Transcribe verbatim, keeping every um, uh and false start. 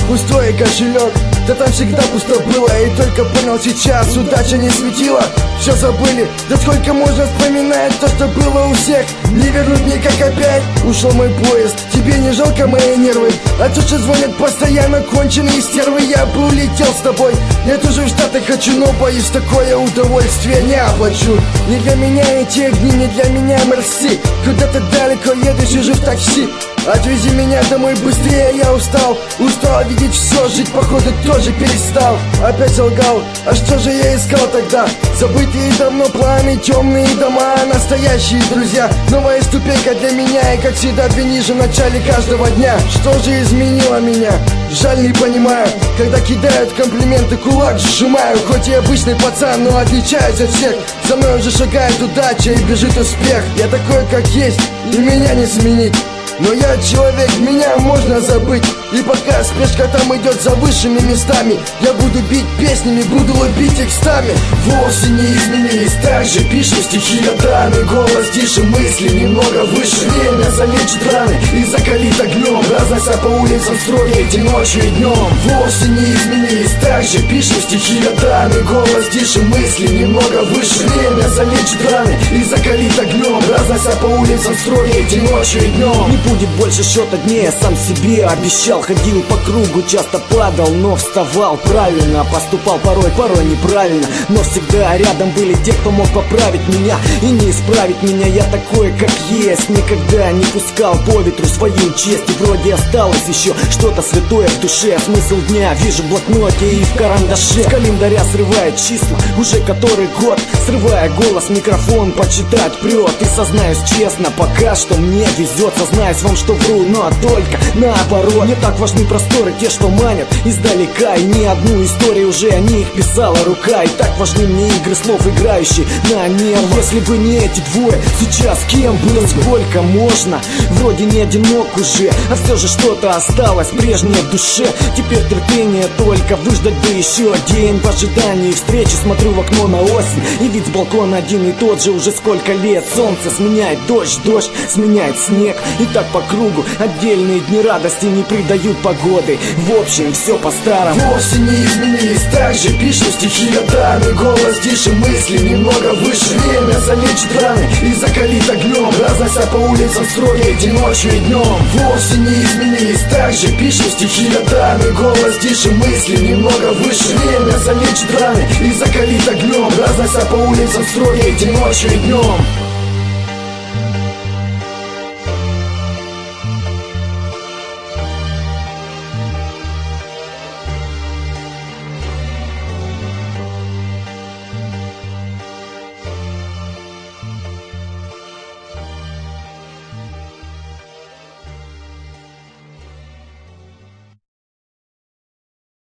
пустой кошелек, да там всегда пусто было. И только понял сейчас, удача не светила. Все забыли, да сколько можно вспоминать то, что было у всех. Не вернуть никак опять. Ушел мой поезд, тебе не жалко мои нервы? А то, что звонят постоянно конченые стервы. Я бы улетел с тобой, я тоже в Штаты хочу, но боюсь, такое удовольствие не оплачу. Не для меня эти огни, не для меня мерси. Куда-то далеко еду, сижу в такси. Отвези меня домой быстрее, я устал. Устал видеть все, жить походу тоже перестал. Опять солгал, а что же я искал тогда? Забытые давно планы, темные дома, настоящие друзья. Новая ступенька для меня, и как всегда две ниже в начале каждого дня. Что же изменило меня? Жаль, не понимаю. Когда кидают комплименты, кулак сжимаю. Хоть и обычный пацан, но отличаюсь от всех. За мной уже шагает удача и бежит успех. Я такой, как есть, и меня не сменить. Но я человек, меня можно забыть. И пока спешка там идет за высшими местами, я буду бить песнями, буду лупить текстами. Вовсе не изменились, так же пишем стихи годами. Голос тише, мысли немного выше. Время залечит раны и закалит огнем. Разнося по улицам строки эти ночью и днем. Вовсе не изменились, так же пишем стихи годами. Голос тише, мысли немного выше. Время залечит раны и закалит огнем. Разнося по улицам строки эти ночью и днем. Не будет больше счета дней, я сам себе обещал. Ходил по кругу, часто падал, но вставал правильно. Поступал порой, порой неправильно, но всегда рядом были те, кто мог поправить меня и не исправить меня. Я такой, как есть, никогда не пускал по ветру свою честь. И вроде осталось еще что-то святое в душе. Смысл дня вижу в блокноте и в карандаше. С календаря срывает числа, уже который год. Срывая голос, микрофон почитать прет. И сознаюсь честно, пока что мне везет. Сознаюсь вам, что вру, но только наоборот. Мне так важны просторы, те, что манят издалека. И ни одну историю уже о них писала рука. И так важны мне игры слов, играющие на нервах. Если бы не эти двое, сейчас кем было? Сколько можно? Вроде не одинок уже, а все же что-то осталось прежнее в душе. Теперь терпение только выждать бы еще день. В ожидании встречи смотрю в окно на осень, и вид с балкона один и тот же уже сколько лет. Солнце сменяет дождь, дождь сменяет снег. И так по кругу, отдельные дни радости не придают погоды. В общем, все по-старому. Вовсе не изменились, так же пишем стихи годами. Голос тише, мысли немного выше. Время залечит раны и закалит огнем. Разнося по улицам строки эти ночью и днем. Вовсе не изменились, так же пишем стихи годами. Голос тише, мысли немного выше. Время залечит раны и закалит огнем. Разнося по улицам строки эти ночью и днем.